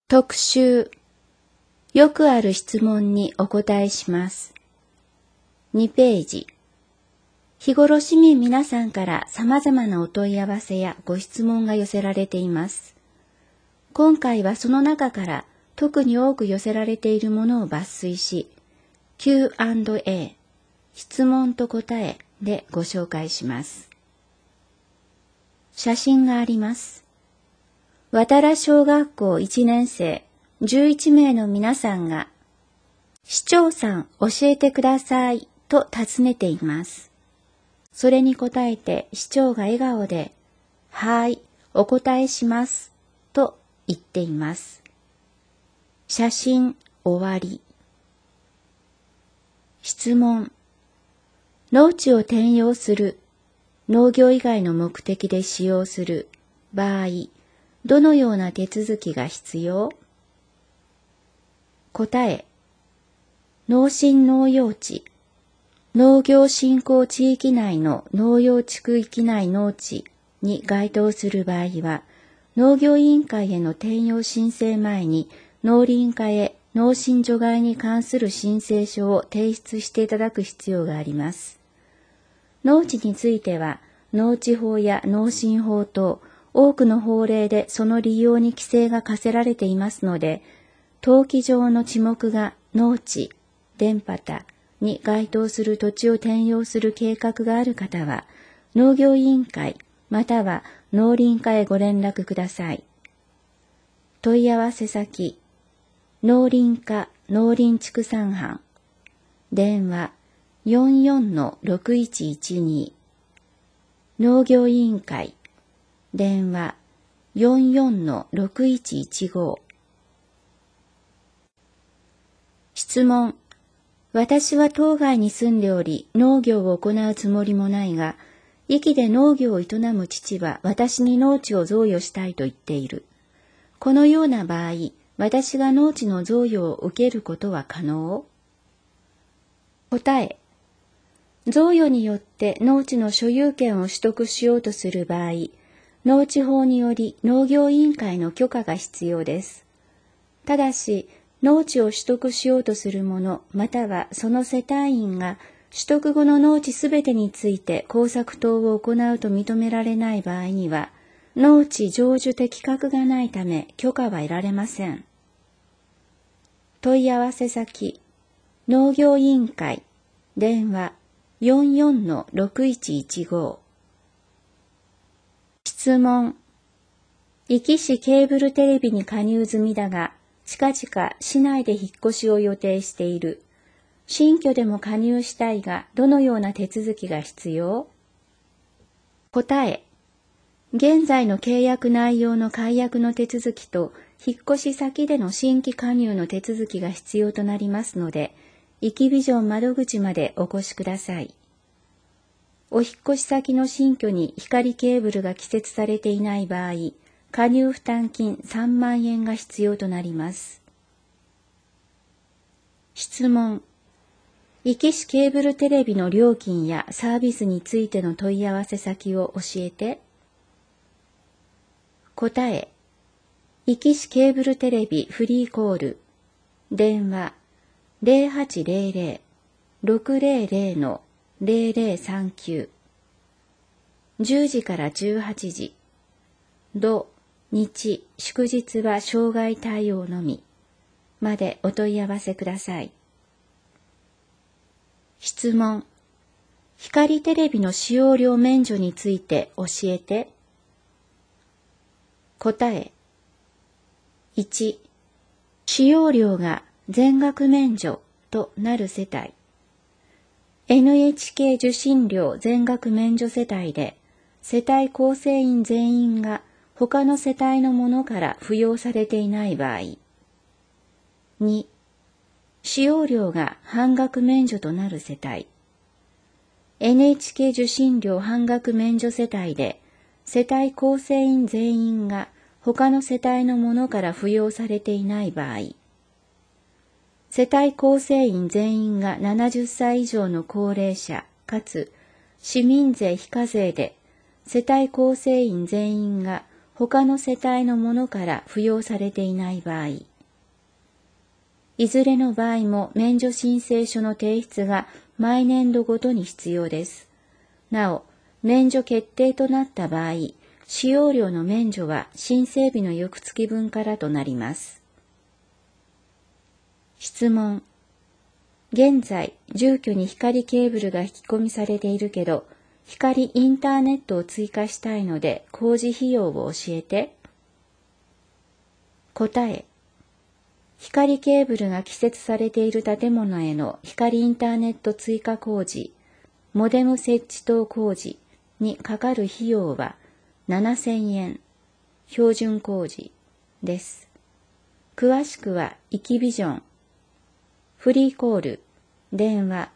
特集。よくある質問にお答えします。2ページ。日頃市民皆さんから様々なお問い合わせやご質問が寄せられています。今回はその中から特に多く寄せられているものを抜粋し、Q&A、質問と答えでご紹介します。写真があります。渡良小学校1年生11名の皆さんが、市長さん教えてくださいと尋ねています。それに答えて市長が笑顔で、はい、お答えしますと言っています。写真終わり。質問。農地を転用する、農業以外の目的で使用する場合、どのような手続きが必要？答え。農親農用地、農業振興地域内の農用地区域内農地に該当する場合は、農業委員会への転用申請前に農林課へ農親除外に関する申請書を提出していただく必要があります。農地については、農地法や農親法等、多くの法令でその利用に規制が課せられていますので、登記上の地目が農地、田畑に該当する土地を転用する計画がある方は、農業委員会または農林課へご連絡ください。問い合わせ先、農林課農林畜産班、電話44-6112、農業委員会、電話44-6115。質問。私は当該に住んでおり、農業を行うつもりもないが、壱岐で農業を営む父は私に農地を贈与したいと言っている。このような場合、私が農地の贈与を受けることは可能？答え。贈与によって農地の所有権を取得しようとする場合、農地法により農業委員会の許可が必要です。ただし、農地を取得しようとする者、またはその世帯員が取得後の農地すべてについて工作等を行うと認められない場合には、農地譲受適格がないため許可は得られません。問い合わせ先、農業委員会、電話44-6115。質問。壱岐市ケーブルテレビに加入済みだが、近々市内で引っ越しを予定している。新居でも加入したいが、どのような手続きが必要？答え。現在の契約内容の解約の手続きと、引っ越し先での新規加入の手続きが必要となりますので、壱岐ビジョン窓口までお越しください。お引っ越し先の新居に光ケーブルが寄設されていない場合、加入負担金3万円が必要となります。質問。壱岐市ケーブルテレビの料金やサービスについての問い合わせ先を教えて。答え。壱岐市ケーブルテレビフリーコール、電話0800-600-0039、10時から18時、土、日、祝日は障害対応のみまでお問い合わせください。質問。光テレビの使用料免除について教えて。答え。1、使用料が全額免除となる世帯。NHK 受信料全額免除世帯で、世帯構成員全員が他の世帯のものから扶養されていない場合。2、使用料が半額免除となる世帯。NHK 受信料半額免除世帯で、世帯構成員全員が他の世帯のものから扶養されていない場合。世帯構成員全員が70歳以上の高齢者かつ市民税非課税で、世帯構成員全員が他の世帯のものから扶養されていない場合、いずれの場合も免除申請書の提出が毎年度ごとに必要です。なお、免除決定となった場合、使用料の免除は申請日の翌月分からとなります。質問。現在、住居に光ケーブルが引き込みされているけど、光インターネットを追加したいので工事費用を教えて。答え。光ケーブルが寄設されている建物への光インターネット追加工事、モデム設置等工事にかかる費用は7000円、標準工事です。詳しくは、イキビジョン、フリーコール、電話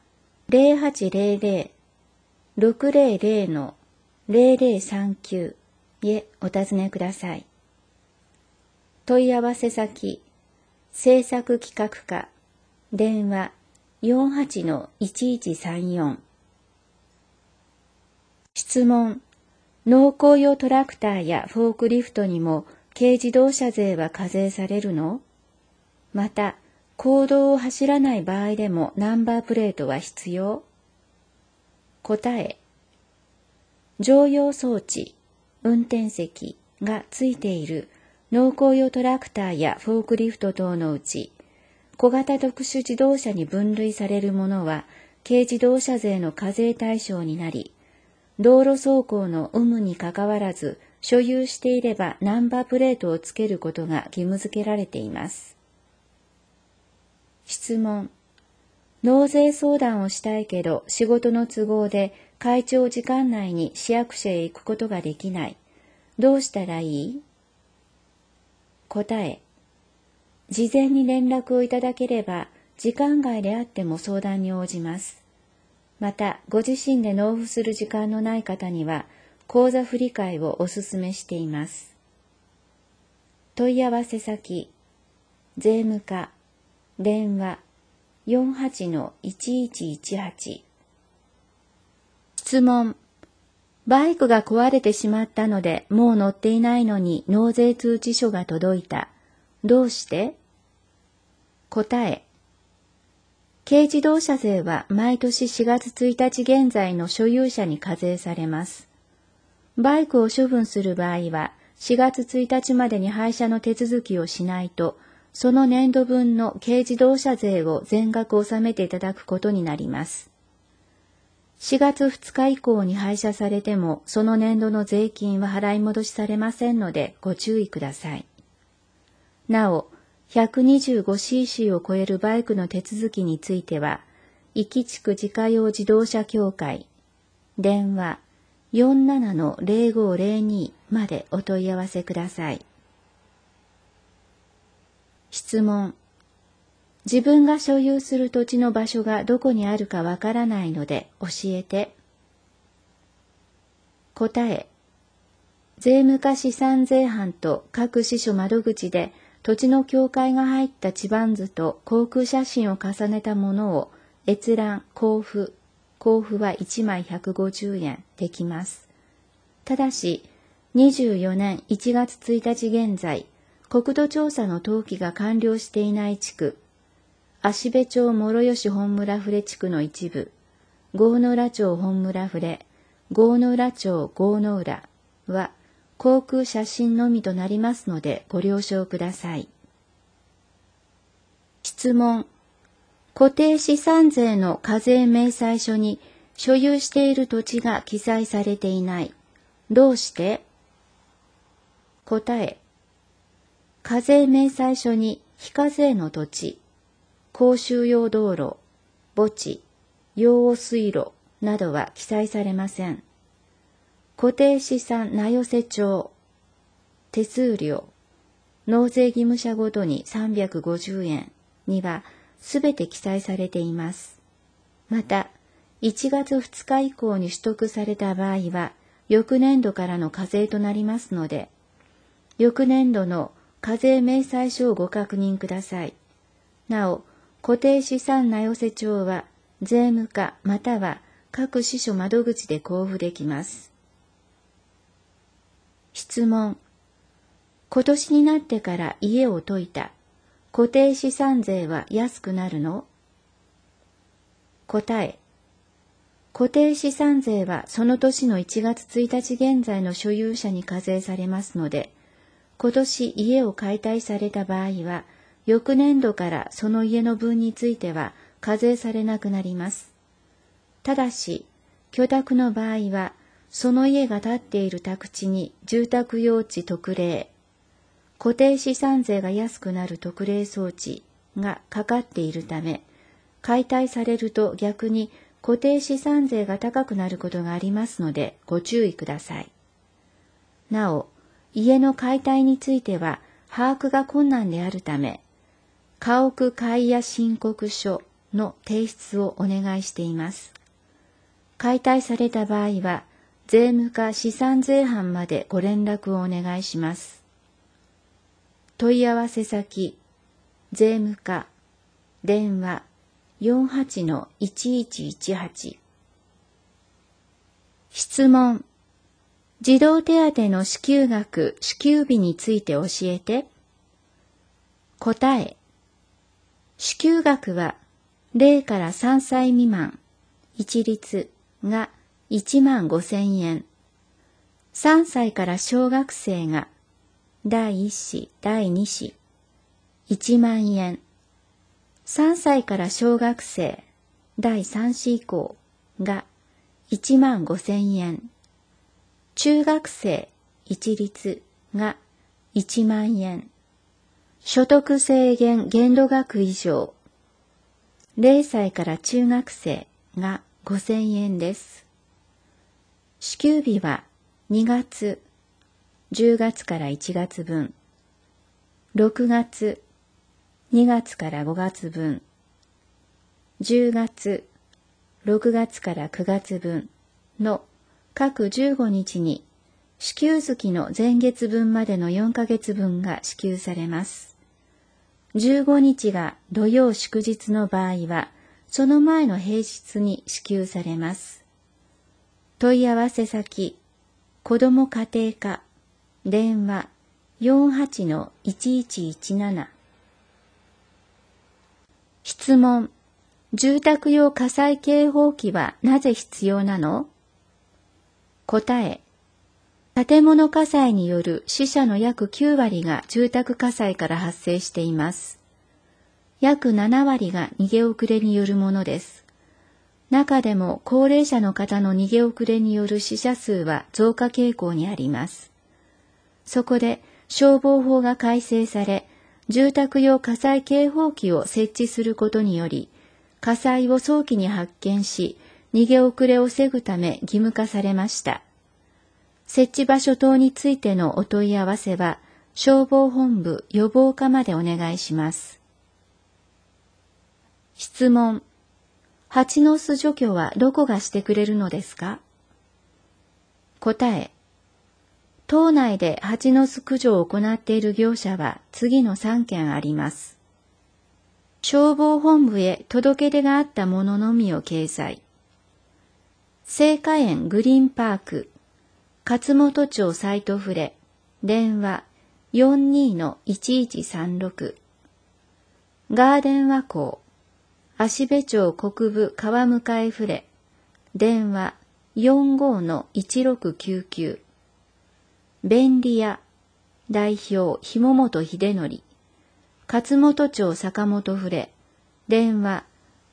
0800-600-0039 へお尋ねください。問い合わせ先、制作企画課、電話 48-1134。質問。農耕用トラクターやフォークリフトにも軽自動車税は課税されるの？また、公道を走らない場合でもナンバープレートは必要？答え。乗用装置、運転席がついている農耕用トラクターやフォークリフト等のうち、小型特殊自動車に分類されるものは軽自動車税の課税対象になり、道路走行の有無にかかわらず所有していればナンバープレートをつけることが義務付けられています。質問。納税相談をしたいけど仕事の都合で会長時間内に市役所へ行くことができない。どうしたらいい？答え。事前に連絡をいただければ時間外であっても相談に応じます。また、ご自身で納付する時間のない方には口座振替をお勧めしています。問い合わせ先、税務課、電話 48-1118。質問。バイクが壊れてしまったのでもう乗っていないのに納税通知書が届いた。どうして？答え。軽自動車税は毎年4月1日現在の所有者に課税されます。バイクを処分する場合は4月1日までに廃車の手続きをしないと、その年度分の軽自動車税を全額納めていただくことになります。4月2日以降に廃車されても、その年度の税金は払い戻しされませんのでご注意ください。なお、125cc を超えるバイクの手続きについては、壱岐地区自家用自動車協会、電話 47-0502 までお問い合わせください。質問。自分が所有する土地の場所がどこにあるかわからないので教えて。答え。税務課資産税班と各支所窓口で土地の境界が入った地番図と航空写真を重ねたものを閲覧、交付は1枚150円できます。ただし、24年1月1日現在、国土調査の登記が完了していない地区、芦部町諸吉本村フレ地区の一部、郷野浦町本村フレ、郷野浦町郷野浦は航空写真のみとなりますのでご了承ください。質問。固定資産税の課税明細書に所有している土地が記載されていない。どうして？答え。課税明細書に非課税の土地、公衆用道路、墓地、用水路などは記載されません。固定資産名寄せ帳、手数料、納税義務者ごとに350円にはすべて記載されています。また、1月2日以降に取得された場合は、翌年度からの課税となりますので、翌年度の課税明細書をご確認ください。なお、固定資産名寄せ帳は税務課または各支所窓口で交付できます。質問。 今年になってから家を解いた。固定資産税は安くなるの？答え。固定資産税はその年の1月1日現在の所有者に課税されますので、今年家を解体された場合は、翌年度からその家の分については課税されなくなります。ただし、居宅の場合は、その家が建っている宅地に住宅用地特例、固定資産税が安くなる特例装置がかかっているため、解体されると逆に固定資産税が高くなることがありますのでご注意ください。なお、家の解体については把握が困難であるため、家屋解約申告書の提出をお願いしています。解体された場合は、税務課資産税班までご連絡をお願いします。問い合わせ先、税務課、電話 48-1118。質問、児童手当の支給額、支給日について教えて。答え、支給額は0から3歳未満、一律が15,000円。3歳から小学生が第1子、第2子、1万円。3歳から小学生、第3子以降が15,000円。中学生、一律が1万円。所得制限限度額以上、0歳から中学生が5,000円です。支給日は2月、10月から1月分、6月、2月から5月分、10月、6月から9月分の各15日に支給月の前月分までの4ヶ月分が支給されます。15日が土曜祝日の場合は、その前の平日に支給されます。問い合わせ先、子ども家庭課、電話 48-1117。質問、住宅用火災警報器はなぜ必要なの？答え、建物火災による死者の約9割が住宅火災から発生しています。約7割が逃げ遅れによるものです。中でも高齢者の方の逃げ遅れによる死者数は増加傾向にあります。そこで消防法が改正され、住宅用火災警報器を設置することにより、火災を早期に発見し、逃げ遅れを防ぐため義務化されました。設置場所等についてのお問い合わせは、消防本部予防課までお願いします。質問、蜂の巣除去はどこがしてくれるのですか？答え、島内で蜂の巣駆除を行っている業者は次の3件あります。消防本部へ届け出があったもののみを掲載。聖火園グリーンパーク、勝本町サイトフレ、電話 42-1136。ガーデン和光、芦部町国部川向フレ、電話 45-1699。便利屋、代表紐本秀則、勝本町坂本フレ、電話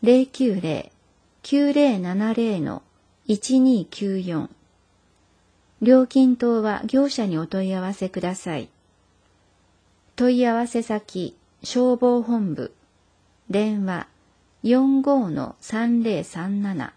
090-9070-1294。料金等は業者にお問い合わせください。問い合わせ先、消防本部、電話 45-3037。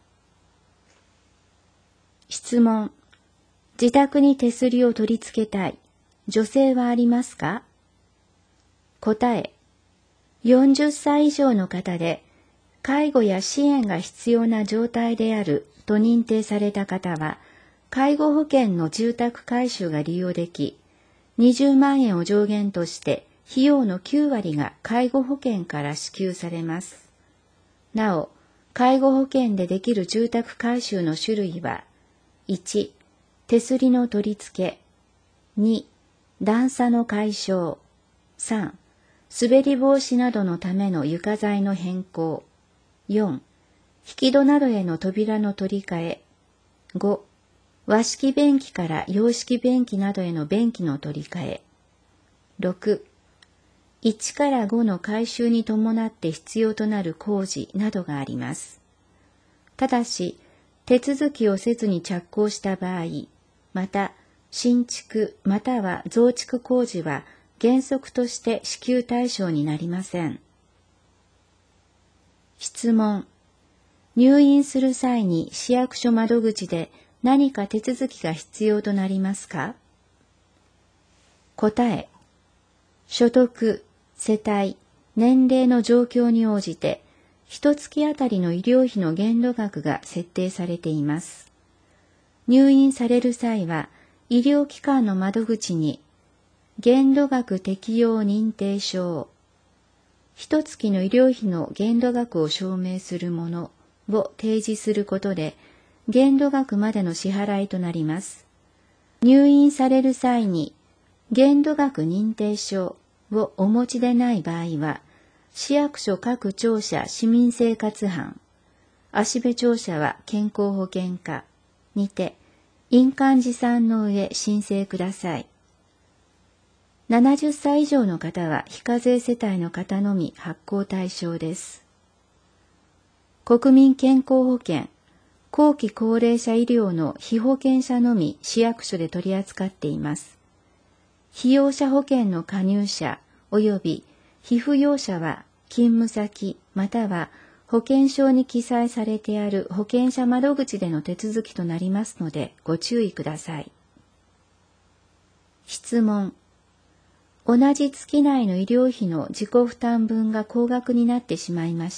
質問、自宅に手すりを取り付けたい。助成はありますか？答え、40歳以上の方で、介護や支援が必要な状態であると認定された方は、介護保険の住宅改修が利用でき、20万円を上限として費用の9割が介護保険から支給されます。なお、介護保険でできる住宅改修の種類は、1、手すりの取り付け、2、 段差の解消。3、滑り防止などのための床材の変更。4、引き戸などへの扉の取り替え。5、和式便器から洋式便器などへの便器の取り替え。6、1から5の改修に伴って必要となる工事などがあります。ただし、手続きをせずに着工した場合、また、新築または増築工事は原則として支給対象になりません。質問。入院する際に市役所窓口で何か手続きが必要となりますか？答え。所得、世帯、年齢の状況に応じて、1月あたりの医療費の限度額が設定されています。入院される際は、医療機関の窓口に、限度額適用認定書、1月の医療費の限度額を証明するものを提示することで、限度額までの支払いとなります。入院される際に、限度額認定書をお持ちでない場合は、市役所各庁舎市民生活班、芦部庁舎は健康保険課にて、印鑑持参の上申請ください。70歳以上の方は非課税世帯の方のみ発行対象です。国民健康保険、後期高齢者医療の被保険者のみ市役所で取り扱っています。被用者保険の加入者及び被扶養者は勤務先または保険証に記載されてある保険者窓口での手続きとなりますのでご注意ください。質問。同じ月内の医療費の自己負担分が高額になってしまいました。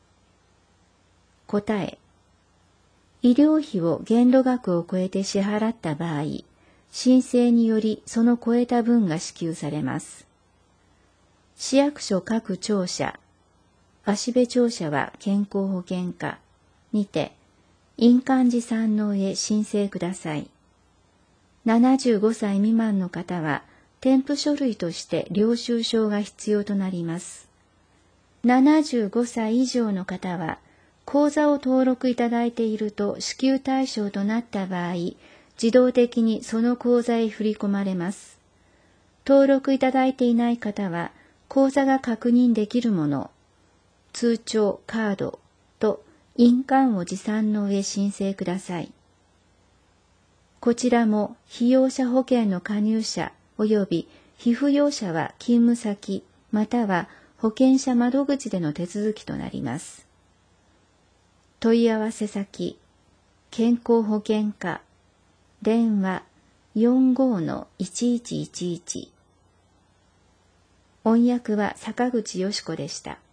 答え。医療費を限度額を超えて支払った場合、申請によりその超えた分が支給されます。市役所各庁舎、芦部庁舎は健康保険課にて、印鑑持参の上申請ください。75歳未満の方は、添付書類として領収書が必要となります。75歳以上の方は、口座を登録いただいていると支給対象となった場合、自動的にその口座へ振り込まれます。登録いただいていない方は、口座が確認できるもの、通帳、カードと印鑑を持参の上申請ください。こちらも被用者保険の加入者及び被扶養者は勤務先または保険者窓口での手続きとなります。問い合わせ先、健康保険課、電話 45-1111。翻訳は坂口よし子でした。